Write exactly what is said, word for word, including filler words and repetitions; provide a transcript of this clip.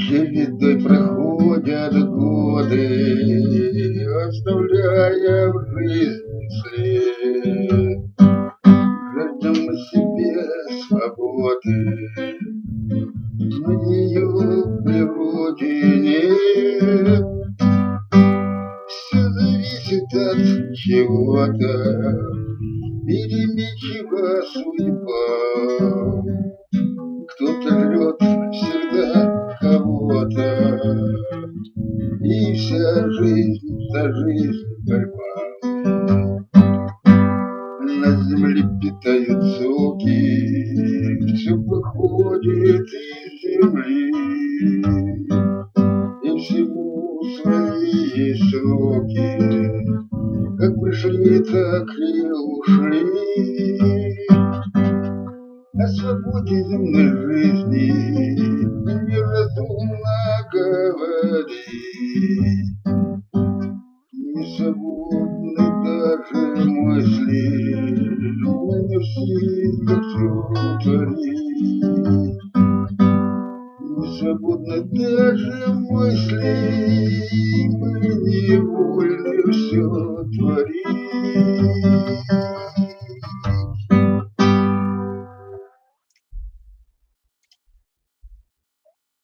Чередой проходят годы, оставляя в жизни след. Жаждем мы себе свободы, но ее в природе нет. Все зависит от чего-то, переменчива судьба. Кто-то жрет всегда кого-то, и вся жизнь за жизнь борьба. На земле питают соки, все походит из земли, и всему свои сроки. Как пришли, так и ушли. О свободе земной жизни неразумно говорить. Не свободны даже мысли, мы не в силах все творить. Не свободны даже мысли, мы не вольны все творить.